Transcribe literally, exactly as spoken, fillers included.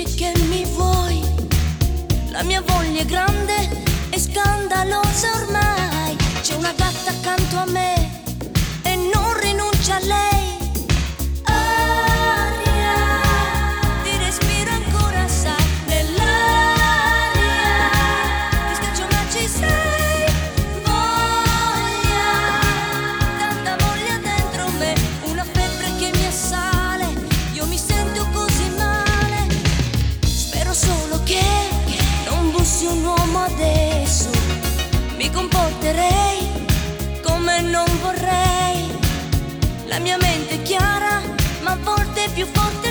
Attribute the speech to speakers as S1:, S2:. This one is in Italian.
S1: che mi vuoi, la mia voglia è grande e scandalosa ormai. C'è una gatta accanto a me e non rinuncia a lei. Aria, ti respiro ancora, sai, nell'aria. Ti scaccio ma ci sei. Voglia, tanta voglia dentro me, una febbre che mi assale. Io mi sento così male. Spero solo che non bussi un uomo adesso. Mi comporterei come non vorrei. La mia mente è chiara, ma a volte è più forte